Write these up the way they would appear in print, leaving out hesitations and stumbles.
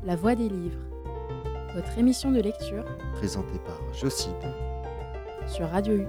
La Voix des livres, votre émission de lecture Présentée par Jocelyne sur Radio U.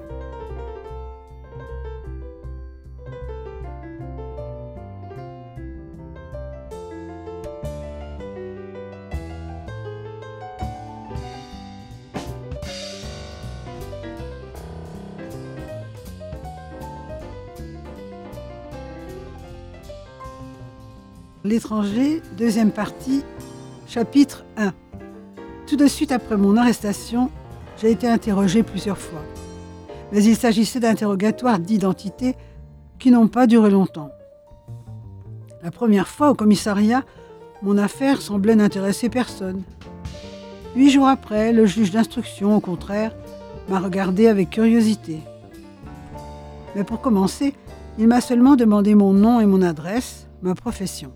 L'étranger, deuxième partie, chapitre 1. Tout de suite après mon arrestation, j'ai été interrogé plusieurs fois. Mais il s'agissait d'interrogatoires d'identité qui n'ont pas duré longtemps. La première fois au commissariat, mon affaire semblait n'intéresser personne. 8 jours après, le juge d'instruction, au contraire, m'a regardé avec curiosité. Mais pour commencer, il m'a seulement demandé mon nom et mon adresse, ma profession,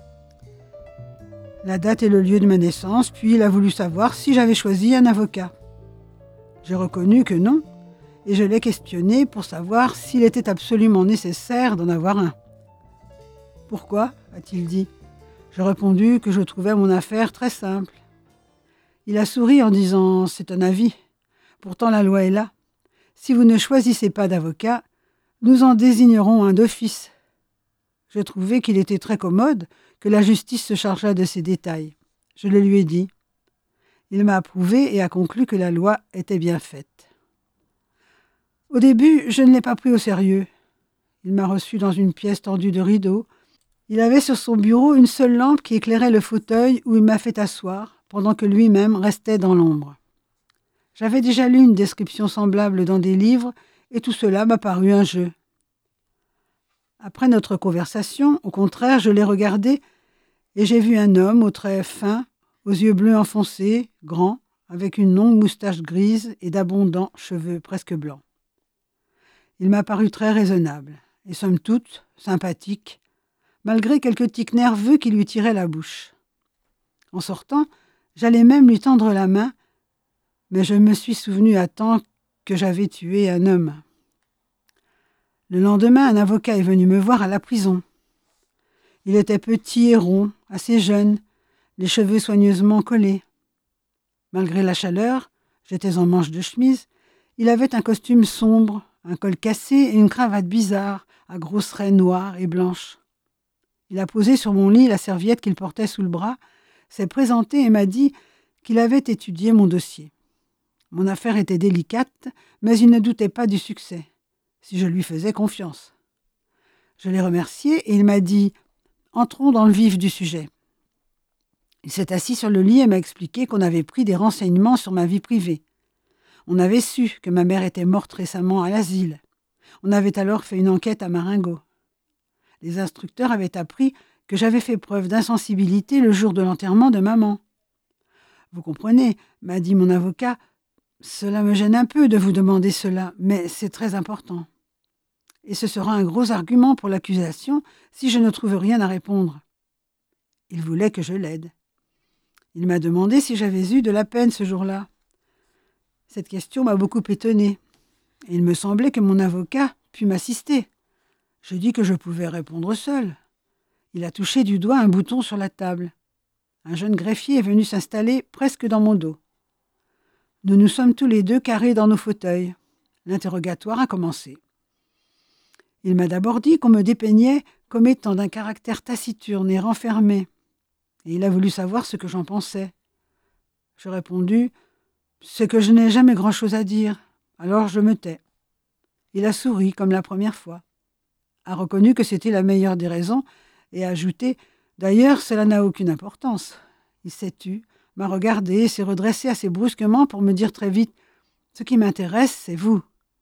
la date et le lieu de ma naissance, puis il a voulu savoir si j'avais choisi un avocat. J'ai reconnu que non, et je l'ai questionné pour savoir s'il était absolument nécessaire d'en avoir un. « Pourquoi ?» a-t-il dit. J'ai répondu que je trouvais mon affaire très simple. Il a souri en disant « C'est un avis. Pourtant la loi est là. Si vous ne choisissez pas d'avocat, nous en désignerons un d'office. » J'ai trouvé qu'il était très commode que la justice se chargeât de ces détails. Je le lui ai dit. Il m'a approuvé et a conclu que la loi était bien faite. Au début, je ne l'ai pas pris au sérieux. Il m'a reçu dans une pièce tendue de rideaux. Il avait sur son bureau une seule lampe qui éclairait le fauteuil où il m'a fait asseoir, pendant que lui-même restait dans l'ombre. J'avais déjà lu une description semblable dans des livres, et tout cela m'a paru un jeu. Après notre conversation, au contraire, je l'ai regardé et j'ai vu un homme aux traits fins, aux yeux bleus enfoncés, grand, avec une longue moustache grise et d'abondants cheveux presque blancs. Il m'a paru très raisonnable et somme toute sympathique, malgré quelques tics nerveux qui lui tiraient la bouche. En sortant, j'allais même lui tendre la main, mais je me suis souvenu à temps que j'avais tué un homme. Le lendemain, un avocat est venu me voir à la prison. Il était petit et rond, assez jeune, les cheveux soigneusement collés. Malgré la chaleur, j'étais en manche de chemise, il avait un costume sombre, un col cassé et une cravate bizarre, à grosses raies noires et blanches. Il a posé sur mon lit la serviette qu'il portait sous le bras, s'est présenté et m'a dit qu'il avait étudié mon dossier. Mon affaire était délicate, mais il ne doutait pas du succès, si je lui faisais confiance. Je l'ai remercié et il m'a dit « Entrons dans le vif du sujet ». Il s'est assis sur le lit et m'a expliqué qu'on avait pris des renseignements sur ma vie privée. On avait su que ma mère était morte récemment à l'asile. On avait alors fait une enquête à Marengo. Les instructeurs avaient appris que j'avais fait preuve d'insensibilité le jour de l'enterrement de maman. « Vous comprenez, » m'a dit mon avocat, « cela me gêne un peu de vous demander cela, mais c'est très important. Et ce sera un gros argument pour l'accusation si je ne trouve rien à répondre. » Il voulait que je l'aide. Il m'a demandé si j'avais eu de la peine ce jour-là. Cette question m'a beaucoup étonnée. Et il me semblait que mon avocat pût m'assister. Je dis que je pouvais répondre seul. Il a touché du doigt un bouton sur la table. Un jeune greffier est venu s'installer presque dans mon dos. Nous nous sommes tous les deux carrés dans nos fauteuils. L'interrogatoire a commencé. Il m'a d'abord dit qu'on me dépeignait comme étant d'un caractère taciturne et renfermé. Et il a voulu savoir ce que j'en pensais. J'ai répondu « C'est que je n'ai jamais grand-chose à dire, alors je me tais ». Il a souri comme la première fois, a reconnu que c'était la meilleure des raisons et a ajouté « D'ailleurs, cela n'a aucune importance ». Il s'est tu, m'a regardé et s'est redressé assez brusquement pour me dire très vite « Ce qui m'intéresse, c'est vous ».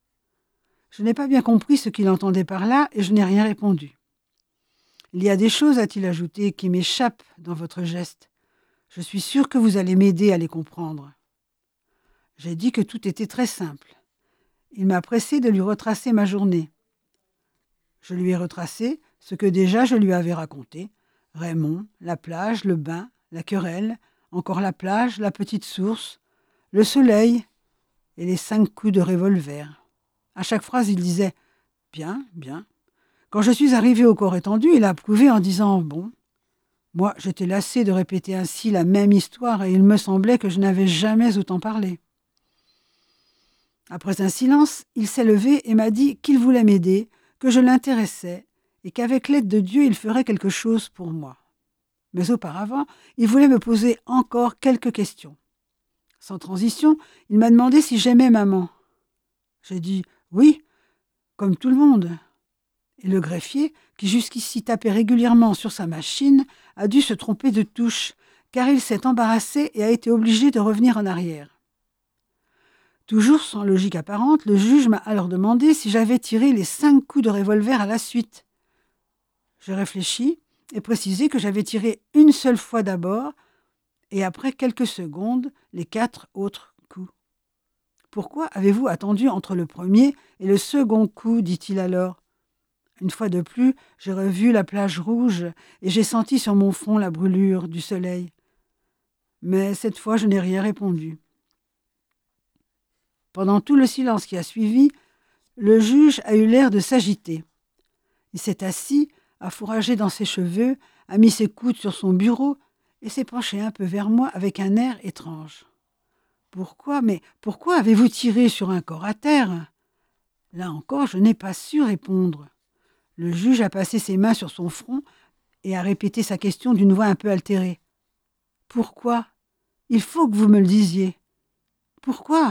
Je n'ai pas bien compris ce qu'il entendait par là et je n'ai rien répondu. « Il y a des choses, a-t-il ajouté, qui m'échappent dans votre geste. Je suis sûr que vous allez m'aider à les comprendre. » J'ai dit que tout était très simple. Il m'a pressé de lui retracer ma journée. Je lui ai retracé ce que déjà je lui avais raconté. Raymond, la plage, le bain, la querelle, encore la plage, la petite source, le soleil et les 5 coups de revolver. À chaque phrase, il disait « Bien, bien ». Quand je suis arrivé au corps étendu, il a approuvé en disant « Bon ». Moi, j'étais lassée de répéter ainsi la même histoire et il me semblait que je n'avais jamais autant parlé. Après un silence, il s'est levé et m'a dit qu'il voulait m'aider, que je l'intéressais et qu'avec l'aide de Dieu, il ferait quelque chose pour moi. Mais auparavant, il voulait me poser encore quelques questions. Sans transition, il m'a demandé si j'aimais maman. J'ai dit « oui », comme tout le monde. Et le greffier, qui jusqu'ici tapait régulièrement sur sa machine, a dû se tromper de touche, car il s'est embarrassé et a été obligé de revenir en arrière. Toujours sans logique apparente, le juge m'a alors demandé si j'avais tiré les 5 coups de revolver à la suite. J'ai réfléchi et précisé que j'avais tiré une seule fois d'abord, et après quelques secondes, les 4 autres coups. « Pourquoi avez-vous attendu entre le premier et le second coup ?» dit-il alors. Une fois de plus, j'ai revu la plage rouge et j'ai senti sur mon front la brûlure du soleil. Mais cette fois, je n'ai rien répondu. Pendant tout le silence qui a suivi, le juge a eu l'air de s'agiter. Il s'est assis, a fourragé dans ses cheveux, a mis ses coudes sur son bureau et s'est penché un peu vers moi avec un air étrange. « Pourquoi avez-vous tiré sur un corps à terre ?» Là encore, je n'ai pas su répondre. Le juge a passé ses mains sur son front et a répété sa question d'une voix un peu altérée. « Pourquoi ? Il faut que vous me le disiez. »« Pourquoi ?»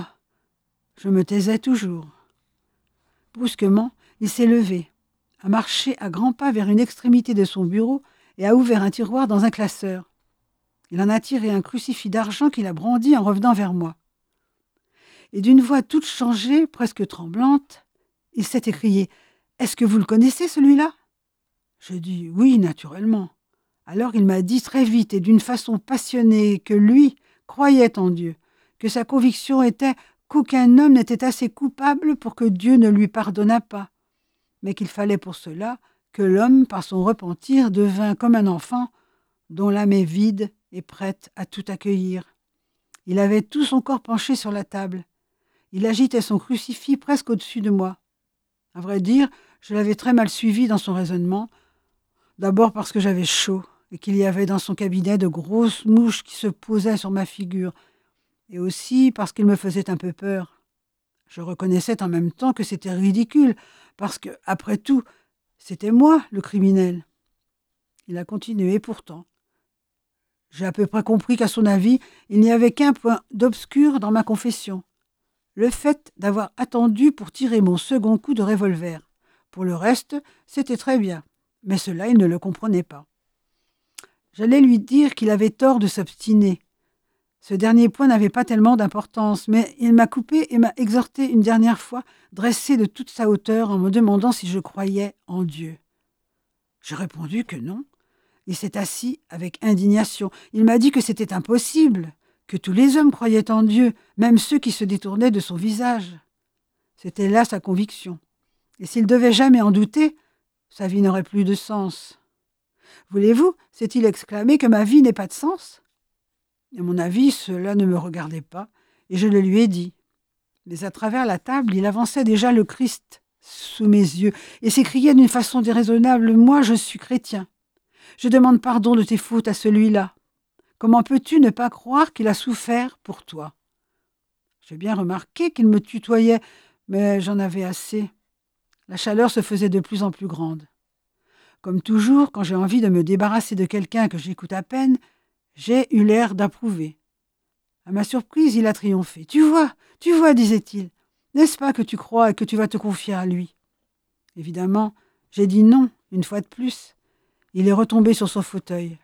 Je me taisais toujours. Brusquement, il s'est levé, a marché à grands pas vers une extrémité de son bureau et a ouvert un tiroir dans un classeur. Il en a tiré un crucifix d'argent qu'il a brandi en revenant vers moi. Et d'une voix toute changée, presque tremblante, il s'est écrié « Est-ce que vous le connaissez, celui-là » Je dis « Oui, naturellement ». Alors il m'a dit très vite et d'une façon passionnée que lui croyait en Dieu, que sa conviction était qu'aucun homme n'était assez coupable pour que Dieu ne lui pardonnât pas, mais qu'il fallait pour cela que l'homme, par son repentir, devint comme un enfant dont l'âme est vide et prête à tout accueillir. Il avait tout son corps penché sur la table. Il agitait son crucifix presque au-dessus de moi. À vrai dire, je l'avais très mal suivi dans son raisonnement, d'abord parce que j'avais chaud et qu'il y avait dans son cabinet de grosses mouches qui se posaient sur ma figure, et aussi parce qu'il me faisait un peu peur. Je reconnaissais en même temps que c'était ridicule, parce que, après tout, c'était moi le criminel. Il a continué pourtant. J'ai à peu près compris qu'à son avis, il n'y avait qu'un point d'obscur dans ma confession. Le fait d'avoir attendu pour tirer mon second coup de revolver. Pour le reste, c'était très bien, mais cela, il ne le comprenait pas. J'allais lui dire qu'il avait tort de s'obstiner. Ce dernier point n'avait pas tellement d'importance, mais il m'a coupé et m'a exhorté une dernière fois, dressé de toute sa hauteur en me demandant si je croyais en Dieu. J'ai répondu que non. Il s'est assis avec indignation. Il m'a dit que c'était impossible, que tous les hommes croyaient en Dieu, même ceux qui se détournaient de son visage. C'était là sa conviction. Et s'il devait jamais en douter, sa vie n'aurait plus de sens. « Voulez-vous, s'est-il exclamé, que ma vie n'ait pas de sens ?» À mon avis, cela ne me regardait pas, et je le lui ai dit. Mais à travers la table, il avançait déjà le Christ sous mes yeux, et s'écriait d'une façon déraisonnable « Moi, je suis chrétien. Je demande pardon de tes fautes à celui-là. Comment peux-tu ne pas croire qu'il a souffert pour toi ?» J'ai bien remarqué qu'il me tutoyait, mais j'en avais assez. La chaleur se faisait de plus en plus grande. Comme toujours, quand j'ai envie de me débarrasser de quelqu'un que j'écoute à peine, j'ai eu l'air d'approuver. À ma surprise, il a triomphé. « Tu vois, disait-il. N'est-ce pas que tu crois et que tu vas te confier à lui ?» Évidemment, j'ai dit non, une fois de plus. Il est retombé sur son fauteuil.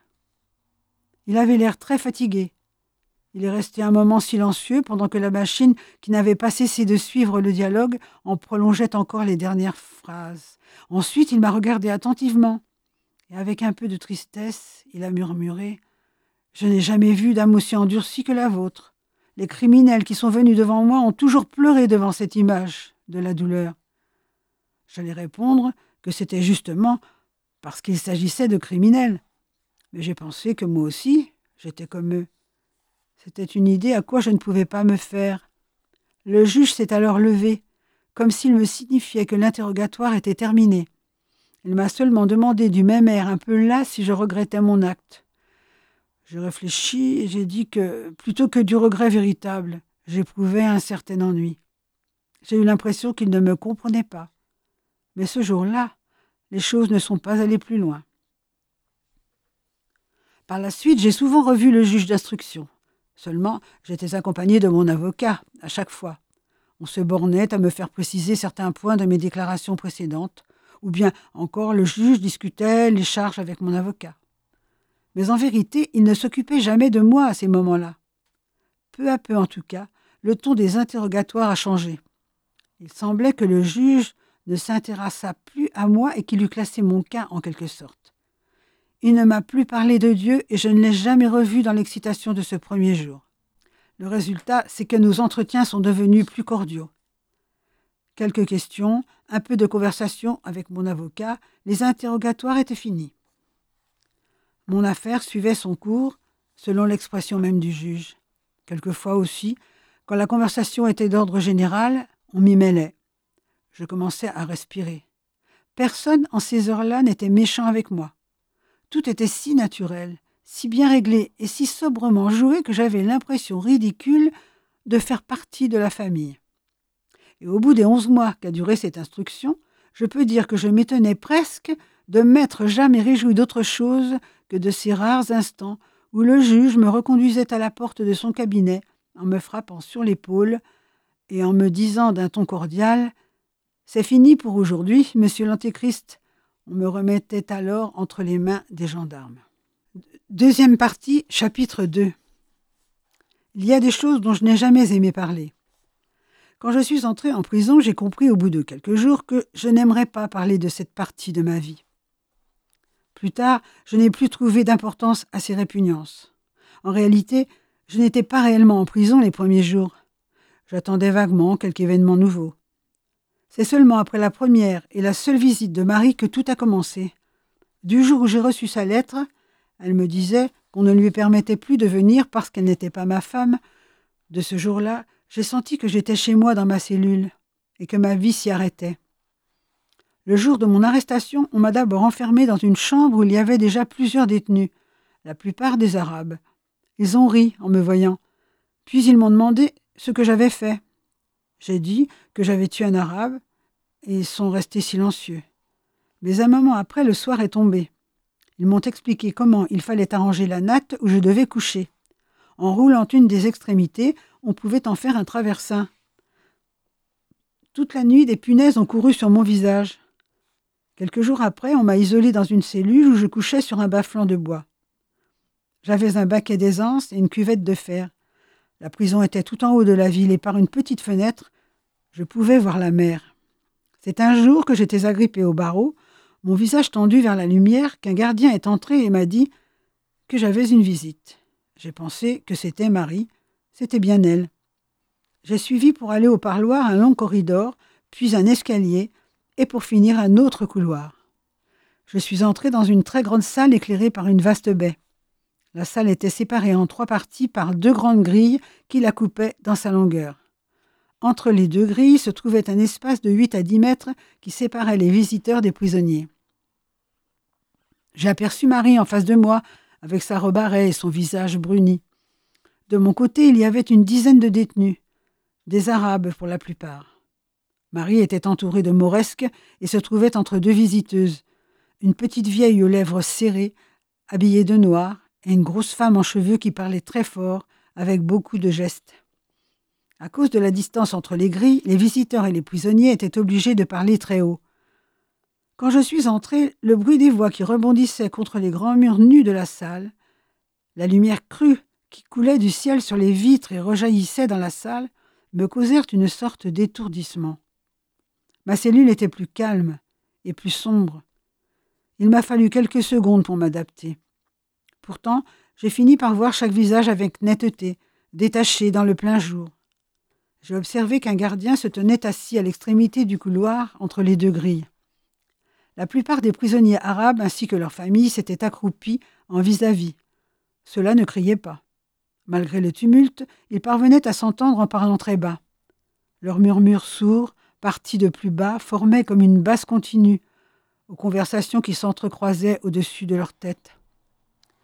Il avait l'air très fatigué. Il est resté un moment silencieux pendant que la machine, qui n'avait pas cessé de suivre le dialogue, en prolongeait encore les dernières phrases. Ensuite, il m'a regardé attentivement. Et avec un peu de tristesse, il a murmuré « Je n'ai jamais vu d'âme aussi endurcie que la vôtre. Les criminels qui sont venus devant moi ont toujours pleuré devant cette image de la douleur. » J'allais répondre que c'était justement parce qu'il s'agissait de criminels. Mais j'ai pensé que moi aussi, j'étais comme eux. C'était une idée à quoi je ne pouvais pas me faire. Le juge s'est alors levé, comme s'il me signifiait que l'interrogatoire était terminé. Il m'a seulement demandé du même air un peu las si je regrettais mon acte. J'ai réfléchi et j'ai dit que, plutôt que du regret véritable, j'éprouvais un certain ennui. J'ai eu l'impression qu'il ne me comprenait pas. Mais ce jour-là, les choses ne sont pas allées plus loin. Par la suite, j'ai souvent revu le juge d'instruction. Seulement, j'étais accompagné de mon avocat, à chaque fois. On se bornait à me faire préciser certains points de mes déclarations précédentes, ou bien encore le juge discutait les charges avec mon avocat. Mais en vérité, il ne s'occupait jamais de moi à ces moments-là. Peu à peu, en tout cas, le ton des interrogatoires a changé. Il semblait que le juge ne s'intéressât plus à moi et qu'il eût classé mon cas en quelque sorte. Il ne m'a plus parlé de Dieu et je ne l'ai jamais revu dans l'excitation de ce premier jour. Le résultat, c'est que nos entretiens sont devenus plus cordiaux. Quelques questions, un peu de conversation avec mon avocat, les interrogatoires étaient finis. Mon affaire suivait son cours, selon l'expression même du juge. Quelquefois aussi, quand la conversation était d'ordre général, on m'y mêlait. Je commençais à respirer. Personne en ces heures-là n'était méchant avec moi. Tout était si naturel, si bien réglé et si sobrement joué que j'avais l'impression ridicule de faire partie de la famille. Et au bout des 11 mois qu'a duré cette instruction, je peux dire que je m'étonnais presque de m'être jamais réjoui d'autre chose que de ces rares instants où le juge me reconduisait à la porte de son cabinet en me frappant sur l'épaule et en me disant d'un ton cordial « C'est fini pour aujourd'hui, monsieur l'Antéchrist ». On me remettait alors entre les mains des gendarmes. Deuxième partie, chapitre 2. Il y a des choses dont je n'ai jamais aimé parler. Quand je suis entré en prison, j'ai compris au bout de quelques jours que je n'aimerais pas parler de cette partie de ma vie. Plus tard, je n'ai plus trouvé d'importance à ces répugnances. En réalité, je n'étais pas réellement en prison les premiers jours. J'attendais vaguement quelque événement nouveau. C'est seulement après la première et la seule visite de Marie que tout a commencé. Du jour où j'ai reçu sa lettre, elle me disait qu'on ne lui permettait plus de venir parce qu'elle n'était pas ma femme. De ce jour-là, j'ai senti que j'étais chez moi dans ma cellule et que ma vie s'y arrêtait. Le jour de mon arrestation, on m'a d'abord enfermé dans une chambre où il y avait déjà plusieurs détenus, la plupart des Arabes. Ils ont ri en me voyant. Puis ils m'ont demandé ce que j'avais fait. J'ai dit que j'avais tué un Arabe et ils sont restés silencieux. Mais un moment après, le soir est tombé. Ils m'ont expliqué comment il fallait arranger la natte où je devais coucher. En roulant une des extrémités, on pouvait en faire un traversin. Toute la nuit, des punaises ont couru sur mon visage. Quelques jours après, on m'a isolé dans une cellule où je couchais sur un bas-flanc de bois. J'avais un baquet d'aisance et une cuvette de fer. La prison était tout en haut de la ville et par une petite fenêtre, je pouvais voir la mer. C'est un jour que j'étais agrippé au barreau, mon visage tendu vers la lumière, qu'un gardien est entré et m'a dit que j'avais une visite. J'ai pensé que c'était Marie. C'était bien elle. J'ai suivi pour aller au parloir un long corridor, puis un escalier, et pour finir un autre couloir. Je suis entré dans une très grande salle éclairée par une vaste baie. La salle était séparée en 3 parties par 2 grandes grilles qui la coupaient dans sa longueur. Entre les 2 grilles se trouvait un espace de 8 à 10 mètres qui séparait les visiteurs des prisonniers. J'ai aperçu Marie en face de moi, avec sa robe à raies et son visage bruni. De mon côté, il y avait une dizaine de détenus, des Arabes pour la plupart. Marie était entourée de mauresques et se trouvait entre 2 visiteuses, une petite vieille aux lèvres serrées, habillée de noir, et une grosse femme en cheveux qui parlait très fort, avec beaucoup de gestes. À cause de la distance entre les grilles, les visiteurs et les prisonniers étaient obligés de parler très haut. Quand je suis entré, le bruit des voix qui rebondissaient contre les grands murs nus de la salle, la lumière crue qui coulait du ciel sur les vitres et rejaillissait dans la salle, me causèrent une sorte d'étourdissement. Ma cellule était plus calme et plus sombre. Il m'a fallu quelques secondes pour m'adapter. Pourtant, j'ai fini par voir chaque visage avec netteté, détaché dans le plein jour. J'ai observé qu'un gardien se tenait assis à l'extrémité du couloir entre les 2 grilles. La plupart des prisonniers arabes ainsi que leurs familles s'étaient accroupis en vis-à-vis. Ceux-là ne criaient pas. Malgré le tumulte, ils parvenaient à s'entendre en parlant très bas. Leurs murmures sourds, partis de plus bas, formaient comme une basse continue, aux conversations qui s'entrecroisaient au-dessus de leurs têtes.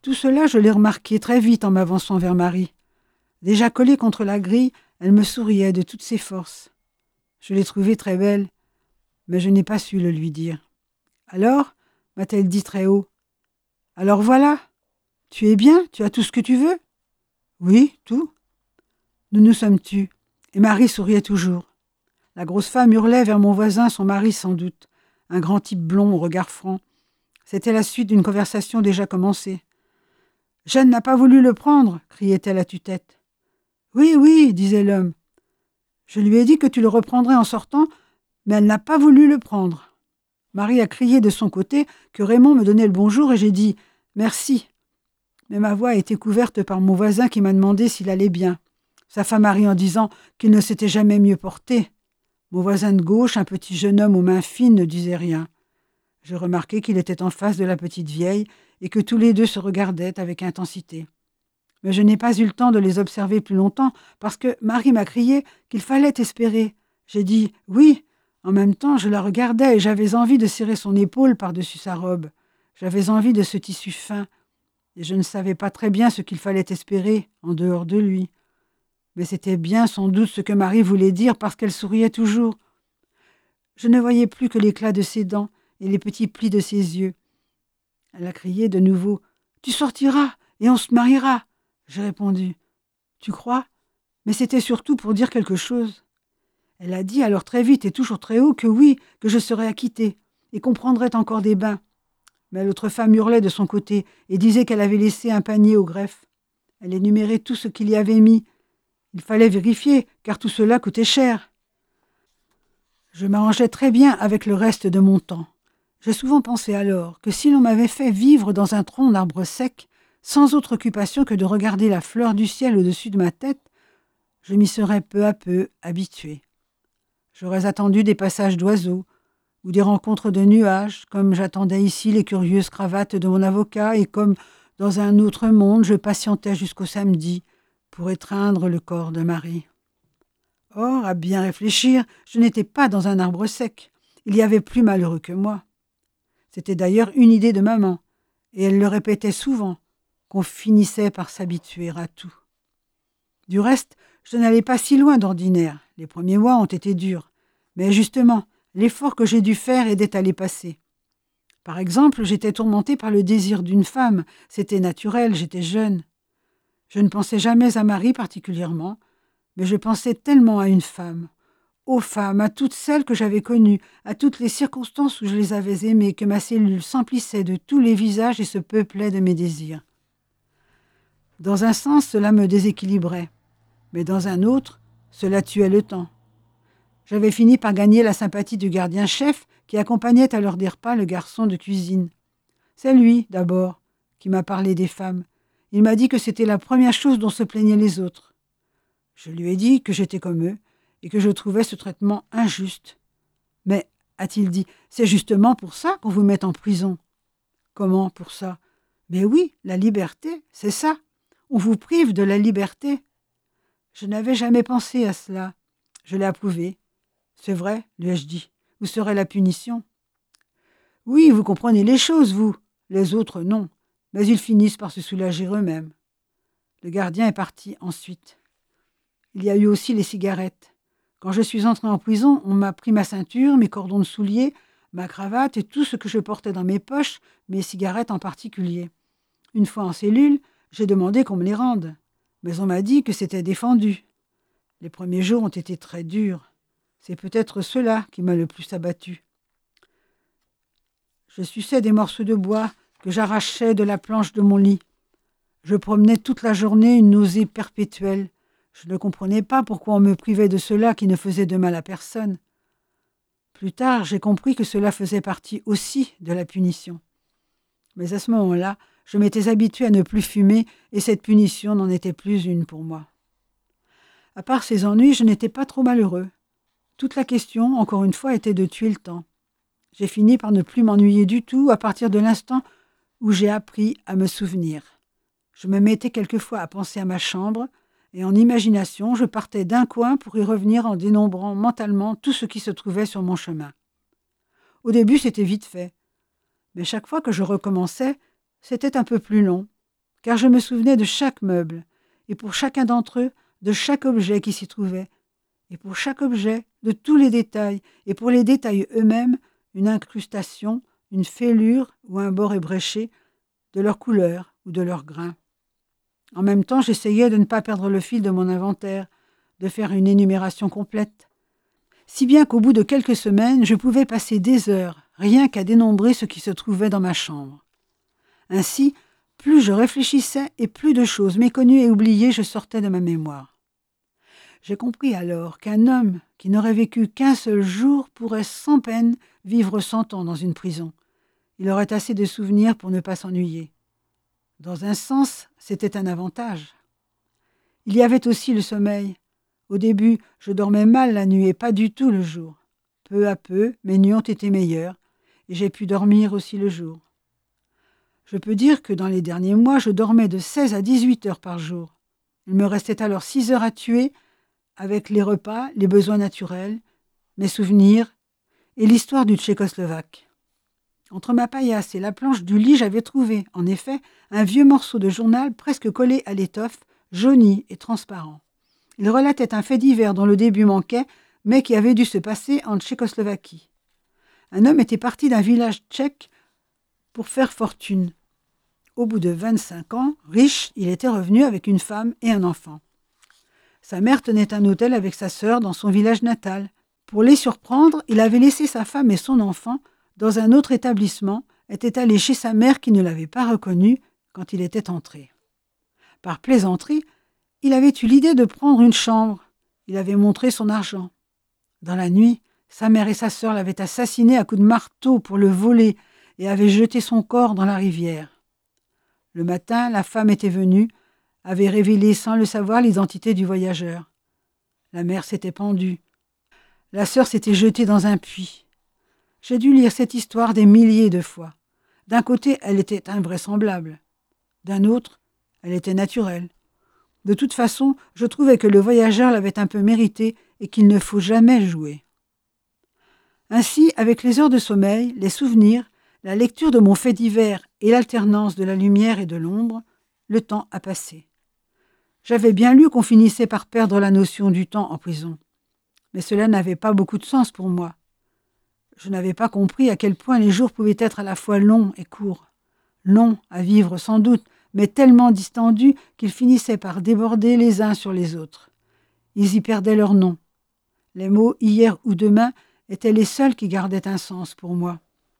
Tout cela, je l'ai remarqué très vite en m'avançant vers Marie. Déjà collée contre la grille, elle me souriait de toutes ses forces. Je l'ai trouvée très belle, mais je n'ai pas su le lui dire. « Alors ?» m'a-t-elle dit très haut. « Alors voilà, tu es bien, tu as tout ce que tu veux ?»« Oui, tout. » Nous nous sommes tus, et Marie souriait toujours. La grosse femme hurlait vers mon voisin, son mari sans doute, un grand type blond au regard franc. C'était la suite d'une conversation déjà commencée. « Jeanne n'a pas voulu le prendre !» criait-elle à tue-tête. « Oui, oui, disait l'homme. Je lui ai dit que tu le reprendrais en sortant, mais elle n'a pas voulu le prendre. » Marie a crié de son côté que Raymond me donnait le bonjour et j'ai dit « Merci ». Mais ma voix a été couverte par mon voisin qui m'a demandé s'il allait bien. Sa femme a ri en disant qu'il ne s'était jamais mieux porté. Mon voisin de gauche, un petit jeune homme aux mains fines, ne disait rien. Je remarquai qu'il était en face de la petite vieille et que tous les deux se regardaient avec intensité. Mais je n'ai pas eu le temps de les observer plus longtemps parce que Marie m'a crié qu'il fallait espérer. J'ai dit « oui ». En même temps, je la regardais et j'avais envie de serrer son épaule par-dessus sa robe. J'avais envie de ce tissu fin. Et je ne savais pas très bien ce qu'il fallait espérer en dehors de lui. Mais c'était bien sans doute ce que Marie voulait dire parce qu'elle souriait toujours. Je ne voyais plus que l'éclat de ses dents et les petits plis de ses yeux. Elle a crié de nouveau « Tu sortiras et on se mariera !» J'ai répondu « Tu crois ?» Mais c'était surtout pour dire quelque chose. Elle a dit alors très vite et toujours très haut que oui, que je serais acquittée et qu'on prendrait encore des bains. Mais l'autre femme hurlait de son côté et disait qu'elle avait laissé un panier au greffe. Elle énumérait tout ce qu'il y avait mis. Il fallait vérifier, car tout cela coûtait cher. Je m'arrangeais très bien avec le reste de mon temps. J'ai souvent pensé alors que si l'on m'avait fait vivre dans un tronc d'arbre sec, sans autre occupation que de regarder la fleur du ciel au-dessus de ma tête, je m'y serais peu à peu habituée. J'aurais attendu des passages d'oiseaux ou des rencontres de nuages, comme j'attendais ici les curieuses cravates de mon avocat et comme, dans un autre monde, je patientais jusqu'au samedi pour étreindre le corps de Marie. Or, à bien réfléchir, je n'étais pas dans un arbre sec. Il y avait plus malheureux que moi. C'était d'ailleurs une idée de maman, et elle le répétait souvent, qu'on finissait par s'habituer à tout. Du reste, je n'allais pas si loin d'ordinaire. Les premiers mois ont été durs. Mais justement, l'effort que j'ai dû faire aidait à les passer. Par exemple, j'étais tourmentée par le désir d'une femme. C'était naturel, j'étais jeune. Je ne pensais jamais à Marie particulièrement, mais je pensais tellement à une femme, aux femmes, à toutes celles que j'avais connues, à toutes les circonstances où je les avais aimées, que ma cellule s'emplissait de tous les visages et se peuplait de mes désirs. Dans un sens, cela me déséquilibrait, mais dans un autre, cela tuait le temps. J'avais fini par gagner la sympathie du gardien-chef qui accompagnait à l'heure des repas le garçon de cuisine. C'est lui, d'abord, qui m'a parlé des femmes. Il m'a dit que c'était la première chose dont se plaignaient les autres. Je lui ai dit que j'étais comme eux et que je trouvais ce traitement injuste. « Mais, a-t-il dit, c'est justement pour ça qu'on vous met en prison. »« Comment pour ça ?»« Mais oui, la liberté, c'est ça. On vous prive de la liberté. » Je n'avais jamais pensé à cela. Je l'ai approuvé. « C'est vrai, lui ai-je dit. Où serait la punition ?»« Oui, vous comprenez les choses, vous. Les autres, non. Mais ils finissent par se soulager eux-mêmes. » Le gardien est parti ensuite. Il y a eu aussi les cigarettes. Quand je suis entrée en prison, on m'a pris ma ceinture, mes cordons de souliers, ma cravate et tout ce que je portais dans mes poches, mes cigarettes en particulier. Une fois en cellule, j'ai demandé qu'on me les rende. Mais on m'a dit que c'était défendu. Les premiers jours ont été très durs. C'est peut-être cela qui m'a le plus abattue. Je suçais des morceaux de bois que j'arrachais de la planche de mon lit. Je promenais toute la journée une nausée perpétuelle. Je ne comprenais pas pourquoi on me privait de cela qui ne faisait de mal à personne. Plus tard, j'ai compris que cela faisait partie aussi de la punition. Mais à ce moment-là, je m'étais habituée à ne plus fumer et cette punition n'en était plus une pour moi. À part ces ennuis, je n'étais pas trop malheureux. Toute la question, encore une fois, était de tuer le temps. J'ai fini par ne plus m'ennuyer du tout à partir de l'instant où j'ai appris à me souvenir. Je me mettais quelquefois à penser à ma chambre, et en imagination, je partais d'un coin pour y revenir en dénombrant mentalement tout ce qui se trouvait sur mon chemin. Au début, c'était vite fait. Mais chaque fois que je recommençais, c'était un peu plus long. car je me souvenais de chaque meuble, et pour chacun d'entre eux, de chaque objet qui s'y trouvait, et pour chaque objet, de tous les détails, et pour les détails eux-mêmes, une incrustation, une fêlure ou un bord ébréché, de leur couleur ou de leur grain. En même temps, j'essayais de ne pas perdre le fil de mon inventaire, de faire une énumération complète. Si bien qu'au bout de quelques semaines, je pouvais passer des heures, rien qu'à dénombrer ce qui se trouvait dans ma chambre. Ainsi, plus je réfléchissais et plus de choses méconnues et oubliées je sortais de ma mémoire. J'ai compris alors qu'un homme qui n'aurait vécu qu'un seul jour pourrait sans peine vivre 100 ans dans une prison. Il aurait assez de souvenirs pour ne pas s'ennuyer. Dans un sens, c'était un avantage. Il y avait aussi le sommeil. Au début, je dormais mal la nuit et pas du tout le jour. Peu à peu, mes nuits ont été meilleures et j'ai pu dormir aussi le jour. Je peux dire que dans les derniers mois, je dormais de 16 à 18 heures par jour. Il me restait alors 6 heures à tuer avec les repas, les besoins naturels, mes souvenirs et l'histoire du Tchécoslovaque. Entre ma paillasse et la planche du lit, j'avais trouvé, en effet, un vieux morceau de journal presque collé à l'étoffe, jauni et transparent. Il relatait un fait divers dont le début manquait, mais qui avait dû se passer en Tchécoslovaquie. Un homme était parti d'un village tchèque pour faire fortune. Au bout de 25 ans, riche, il était revenu avec une femme et un enfant. Sa mère tenait un hôtel avec sa sœur dans son village natal. Pour les surprendre, il avait laissé sa femme et son enfant dans un autre établissement, était allé chez sa mère qui ne l'avait pas reconnu quand il était entré. Par plaisanterie, il avait eu l'idée de prendre une chambre. Il avait montré son argent. Dans la nuit, sa mère et sa sœur l'avaient assassiné à coups de marteau pour le voler et avaient jeté son corps dans la rivière. Le matin, la femme était venue, avait révélé sans le savoir l'identité du voyageur. La mère s'était pendue. La sœur s'était jetée dans un puits. J'ai dû lire cette histoire des milliers de fois. D'un côté, elle était invraisemblable. D'un autre, elle était naturelle. De toute façon, je trouvais que le voyageur l'avait un peu mérité et qu'il ne faut jamais jouer. Ainsi, avec les heures de sommeil, les souvenirs, la lecture de mon fait divers et l'alternance de la lumière et de l'ombre, le temps a passé. J'avais bien lu qu'on finissait par perdre la notion du temps en prison. Mais cela n'avait pas beaucoup de sens pour moi. Je n'avais pas compris à quel point les jours pouvaient être à la fois longs et courts. Longs à vivre sans doute, mais tellement distendus qu'ils finissaient par déborder les uns sur les autres. Ils y perdaient leur nom. Les mots « hier » ou « demain » étaient les seuls qui gardaient un sens pour moi.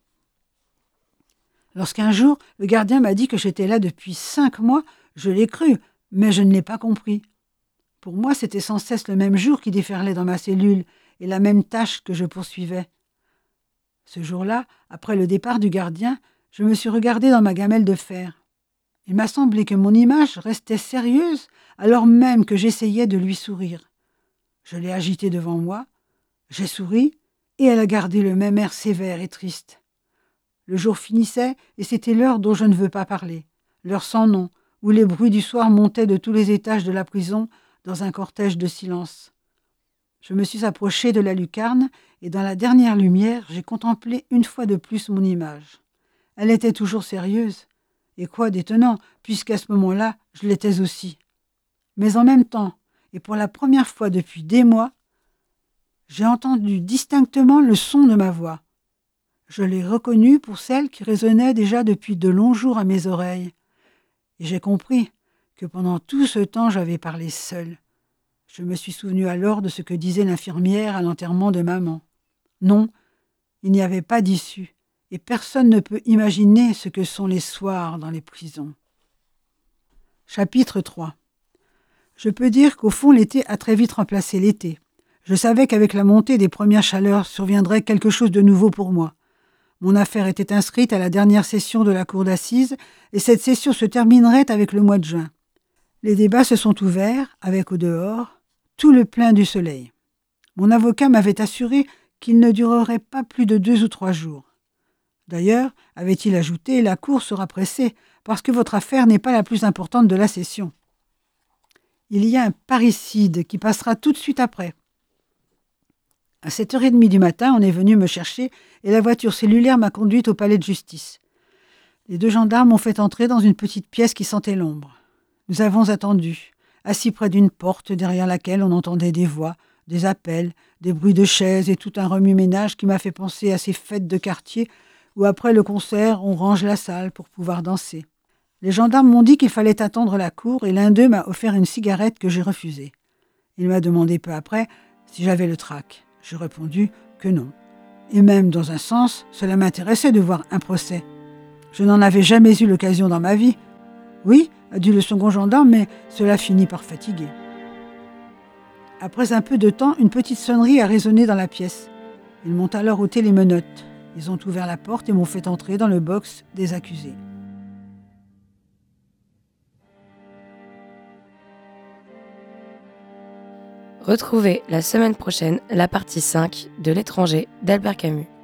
Lorsqu'un jour, le gardien m'a dit que j'étais là depuis 5 mois, je l'ai cru, mais je ne l'ai pas compris. Pour moi, c'était sans cesse le même jour qui déferlait dans ma cellule et la même tâche que je poursuivais. Ce jour-là, après le départ du gardien, je me suis regardée dans ma gamelle de fer. Il m'a semblé que mon image restait sérieuse alors même que j'essayais de lui sourire. Je l'ai agitée devant moi, j'ai souri et elle a gardé le même air sévère et triste. Le jour finissait et c'était l'heure dont je ne veux pas parler, l'heure sans nom, où les bruits du soir montaient de tous les étages de la prison dans un cortège de silence. Je me suis approchée de la lucarne et dans la dernière lumière, j'ai contemplé une fois de plus mon image. Elle était toujours sérieuse. Et quoi d'étonnant, puisqu'à ce moment-là, je l'étais aussi. Mais en même temps, et pour la première fois depuis des mois, j'ai entendu distinctement le son de ma voix. Je l'ai reconnue pour celle qui résonnait déjà depuis de longs jours à mes oreilles. Et j'ai compris que pendant tout ce temps, j'avais parlé seule. Je me suis souvenu alors de ce que disait l'infirmière à l'enterrement de maman. Non, il n'y avait pas d'issue, et personne ne peut imaginer ce que sont les soirs dans les prisons. Chapitre 3. Je peux dire qu'au fond, l'été a très vite remplacé l'été. Je savais qu'avec la montée des premières chaleurs surviendrait quelque chose de nouveau pour moi. Mon affaire était inscrite à la dernière session de la cour d'assises, et cette session se terminerait avec le mois de juin. Les débats se sont ouverts, avec au dehors tout le plein du soleil. Mon avocat m'avait assuré qu'il ne durerait pas plus de 2 ou 3 jours. D'ailleurs, avait-il ajouté, la cour sera pressée, parce que votre affaire n'est pas la plus importante de la session. Il y a un parricide qui passera tout de suite après. À 7h30 du matin, on est venu me chercher et la voiture cellulaire m'a conduite au palais de justice. Les 2 gendarmes m'ont fait entrer dans une petite pièce qui sentait l'ombre. Nous avons attendu, assis près d'une porte derrière laquelle on entendait des voix, des appels, des bruits de chaises et tout un remue-ménage qui m'a fait penser à ces fêtes de quartier où après le concert, on range la salle pour pouvoir danser. Les gendarmes m'ont dit qu'il fallait attendre la cour et l'un d'eux m'a offert une cigarette que j'ai refusée. Il m'a demandé peu après si j'avais le trac. J'ai répondu que non. Et même, dans un sens, cela m'intéressait de voir un procès. Je n'en avais jamais eu l'occasion dans ma vie. Oui, a dit le second gendarme, mais cela finit par fatiguer. Après un peu de temps, une petite sonnerie a résonné dans la pièce. Ils m'ont alors ôté les menottes. Ils ont ouvert la porte et m'ont fait entrer dans le box des accusés. Retrouvez la semaine prochaine la partie 5 de L'étranger d'Albert Camus.